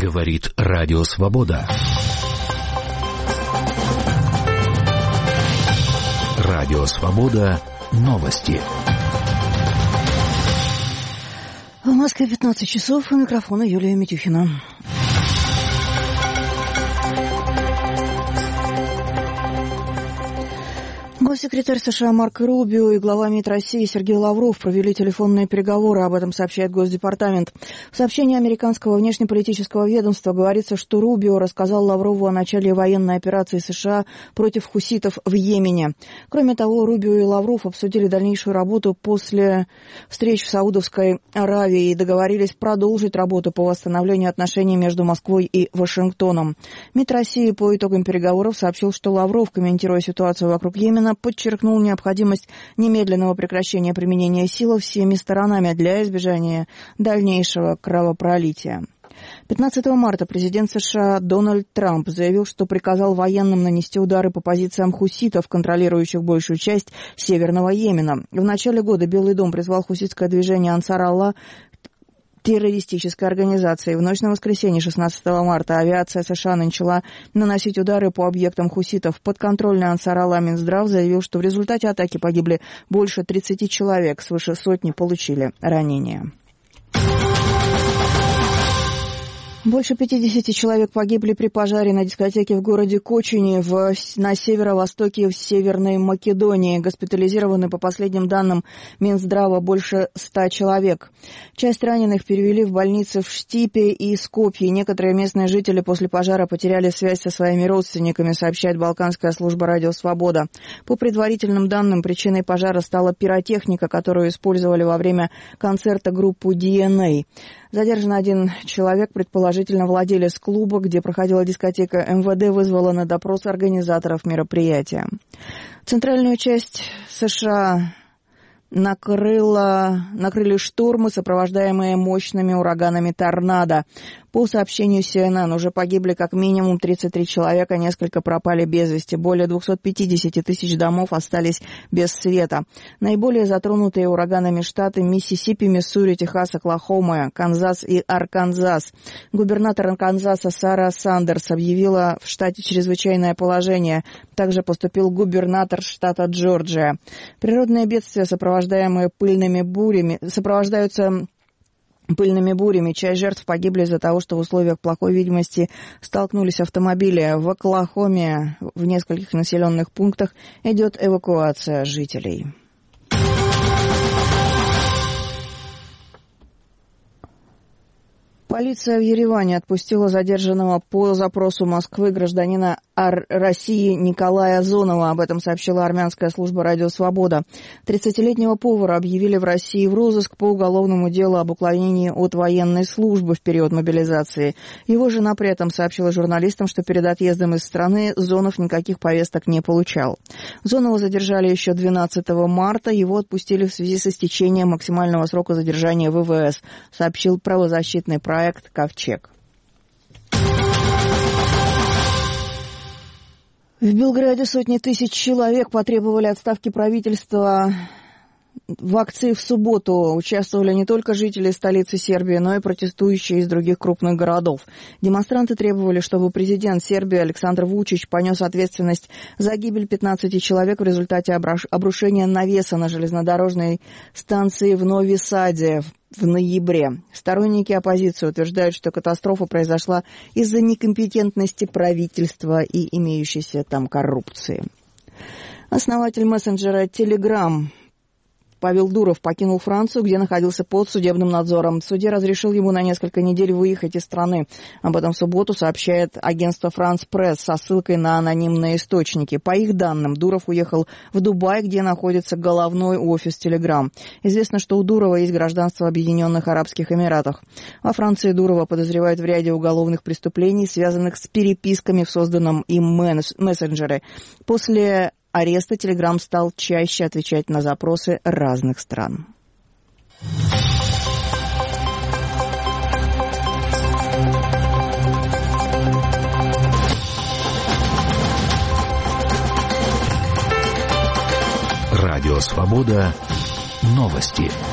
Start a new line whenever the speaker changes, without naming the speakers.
Говорит Радио Свобода. Радио Свобода. Новости.
В Москве 15 часов. У микрофона Юлия Митюхина. Госсекретарь США Марко Рубио и глава МИД России Сергей Лавров провели телефонные переговоры. Об этом сообщает Госдепартамент. В сообщении американского внешнеполитического ведомства говорится, что Рубио рассказал Лаврову о начале военной операции США против хуситов в Йемене. Кроме того, Рубио и Лавров обсудили дальнейшую работу после встреч в Саудовской Аравии и договорились продолжить работу по восстановлению отношений между Москвой и Вашингтоном. МИД России по итогам переговоров сообщил, что Лавров, комментируя ситуацию вокруг Йемена, подчеркнул необходимость немедленного прекращения применения силы всеми сторонами для избежания дальнейшего кровопролития. 15 марта президент США Дональд Трамп заявил, что приказал военным нанести удары по позициям хуситов, контролирующих большую часть Северного Йемена. В начале года Белый дом призвал хуситское движение Ансар Аллах террористической организации. В ночь на воскресенье 16 марта авиация США начала наносить удары по объектам хуситов. Подконтрольный Ансар Аллах Минздрав заявил, что в результате атаки погибли больше 30 человек, свыше сотни получили ранения. Больше 50 человек погибли при пожаре на дискотеке в городе Кочине на северо-востоке Северной Македонии. Госпитализированы, по последним данным Минздрава, больше 100 человек. Часть раненых перевели в больницы в Штипе и Скопье. Некоторые местные жители после пожара потеряли связь со своими родственниками, сообщает Балканская служба «Радио Свобода». По предварительным данным, причиной пожара стала пиротехника, которую использовали во время концерта группы DNA. Задержан один человек, предположительно владелец клуба, где проходила дискотека. МВД вызвала на допрос организаторов мероприятия. Центральную часть США накрыли штормы, сопровождаемые мощными ураганами торнадо. По сообщению CNN, уже погибли как минимум 33 человека, несколько пропали без вести. Более 250 тысяч домов остались без света. Наиболее затронутые ураганами штаты Миссисипи, Миссури, Техас, Оклахома, Канзас и Арканзас. Губернатор Арканзаса Сара Сандерс объявила в штате чрезвычайное положение. Также поступил губернатор штата Джорджия. Природные бедствия, сопровождаемые пыльными бурями, Часть жертв погибли из-за того, что в условиях плохой видимости столкнулись автомобили. В Оклахоме в нескольких населенных пунктах идет эвакуация жителей. Полиция в Ереване отпустила задержанного по запросу Москвы гражданина России Николая Зонова. Об этом сообщила армянская служба «Радио Свобода». 30-летнего повара объявили в России в розыск по уголовному делу об уклонении от военной службы в период мобилизации. Его жена при этом сообщила журналистам, что перед отъездом из страны Зонов никаких повесток не получал. Зонова задержали еще 12 марта. Его отпустили в связи с истечением максимального срока задержания ВВС, сообщил правозащитный проект «Ковчег». В Белграде сотни тысяч человек потребовали отставки правительства. В акции в субботу участвовали не только жители столицы Сербии, но и протестующие из других крупных городов. Демонстранты требовали, чтобы президент Сербии Александр Вучич понес ответственность за гибель 15 человек в результате обрушения навеса на железнодорожной станции в Нови Саде в ноябре. Сторонники оппозиции утверждают, что катастрофа произошла из-за некомпетентности правительства и имеющейся там коррупции. Основатель мессенджера Telegram Павел Дуров покинул Францию, где находился под судебным надзором. Судья разрешил ему на несколько недель выехать из страны. Об этом в субботу сообщает агентство France Press со ссылкой на анонимные источники. По их данным, Дуров уехал в Дубай, где находится головной офис Telegram. Известно, что у Дурова есть гражданство Объединенных Арабских Эмиратах. Во Франции Дурова подозревают в ряде уголовных преступлений, связанных с переписками в созданном им мессенджере. После ареста Telegram стал чаще отвечать на запросы разных стран.
Радио Свобода. Новости.